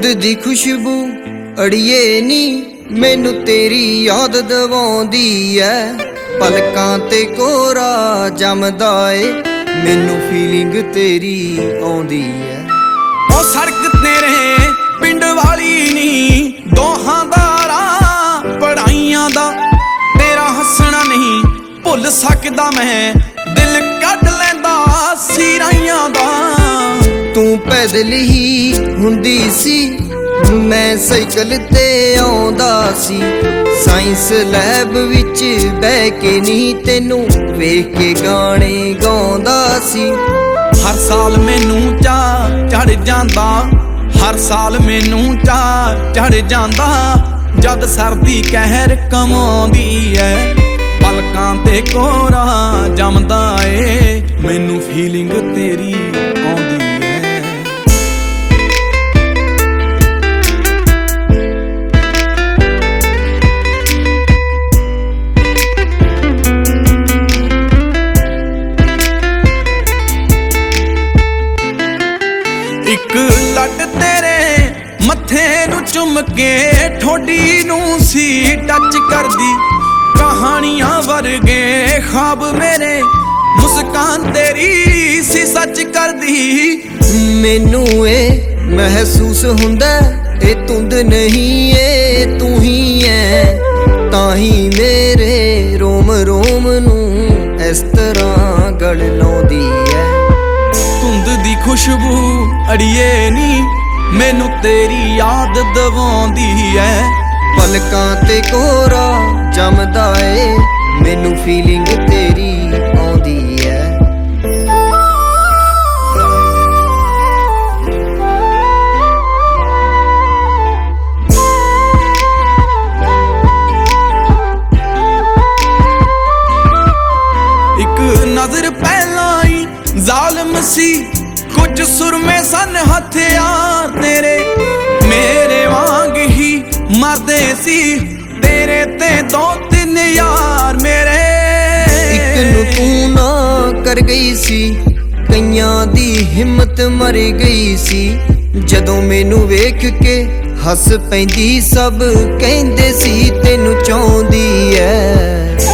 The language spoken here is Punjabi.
ਧੁੰਦ ਦੀ ਖੁਸ਼ਬੂ ਅੜੀਏ ਨੀ ਮੈਨੂੰ ਤੇਰੀ ਯਾਦ ਦਵਾਉਂਦੀ ਐ। ਪਲਕਾਂ ਤੇ ਕੋਰਾ ਜੰਮਦਾ ਏ ਮੈਨੂੰ ਫੀਲਿੰਗ ਤੇਰੀ ਆਉਂਦੀ ਐ। ਉਹ ਸੜਕ ਤੇਰੇ ਪਿੰਡ ਵਾਲੀ ਨੀ ਦੋਹਾਂ ਦਾ ਰਾਹ ਪੜਾਈਆਂ ਦਾ। ਤੇਰਾ ਹੱਸਣਾ ਨਹੀਂ ਭੁੱਲ ਸਕਦਾ ਮੈਂ, ਦਿਲ ਕੱਢ ਲੈਂਦਾ ਸੀ ਰਾਈਆਂ ਦਾ। ਤੂੰ ਪੈਦਲ ਹੀ ਹੁੰਦੀ ਸੀ, ਮੈਂ ਸਾਈਕਲ ਤੇ ਆਉਂਦਾ ਸੀ। ਸਾਇੰਸ ਲੈਬ ਵਿੱਚ ਬਹਿ ਕੇ ਨਹੀਂ ਤੈਨੂੰ ਵੇਖ ਕੇ ਗਾਣੇ ਗਾਉਂਦਾ ਸੀ। ਹਰ ਸਾਲ ਮੈਨੂੰ ਚਾਅ ਚੜ ਜਾਂਦਾ, ਹਰ ਸਾਲ ਮੈਨੂੰ ਚਾਅ ਚੜ ਜਾਂਦਾ। ਜਦ ਸਰਦੀ ਕਹਿਰ ਕਮਾਉਂਦੀ ਐ, ਪਲਕਾਂ ਤੇ ਕੋਰਾ ਜੰਮਦਾ ਏ ਮੈਨੂੰ ਫੀਲਿੰਗ ਤੇਰੀ ਆਉਂਦੀ ਐ। ਇੱਕ ਲੱਟ ਤੇਰੇ ਮੱਥੇ ਨੂੰ ਚੁੰਮ ਕੇ ਠੋਡੀ ਨੂੰ ਸੀ ਟੱਚ ਕਰਦੀ। ਕਹਾਣੀਆਂ ਵਰਗੇ ਖ਼ਾਬ ਮੇਰੇ ਮੁਸਕਾਨ ਤੇਰੀ ਸੀ ਸੱਚ ਕਰਦੀ। ਮੈਨੂੰ ਇਹ ਮਹਿਸੂਸ ਹੁੰਦਾ ਇਹ ਧੁੰਦ ਨਹੀਂ ਏ ਤੂੰ ਹੀ ਐ। ਤਾਂ ਹੀ ਮੇਰੇ ਰੋਮ ਰੋਮ ਨੂੰ ਇਸ ਤਰ੍ਹਾਂ ਗਲ ਲਾਉਂਦੀ ਐ। ਧੁੰਦ ਦੀ ਖੁਸ਼ਬੂ ਅੜੀਏ ਨੀ ਮੈਨੂੰ ਤੇਰੀ ਯਾਦ ਦਵਾਉਂਦੀ ਐ। ਪਲਕਾਂ ਤੇ ਕੋਰਾ ਜੰਮਦਾ ਏ ਮੈਨੂੰ ਫੀਲਿੰਗ ਤੇਰੀ ਆਉਂਦੀ ਐ। ਇੱਕ ਨਜ਼ਰ ਪਹਿਲਾਂ ਹੀ ਜ਼ਾਲਮ ਸੀ, ਕੁਝ ਸੁਰਮੇ ਸਨ ਹਥਿਆਰ ਤੇਰੇ ਮੇਰੇ ਵਾਂਗ ਹੀ ਮਰਦੇ ਸੀ। ਤੇਰੇ ਤੇ ਦੋ ਤਿੰਨ ਯਾਰ ਮੇਰੇ। ਇੱਕ ਨੂੰ ਤੂੰ ਨਾ ਕਰ ਗਈ ਸੀ, ਕਈਆਂ ਦੀ ਹਿੰਮਤ ਮਰ ਗਈ ਸੀ। ਜਦੋਂ ਮੈਨੂੰ ਵੇਖ ਕੇ ਹੱਸ ਪੈਂਦੀ ਸਭ ਕਹਿੰਦੇ ਸੀ ਤੈਨੂੰ ਚਾਹੁੰਦੀ ਐ।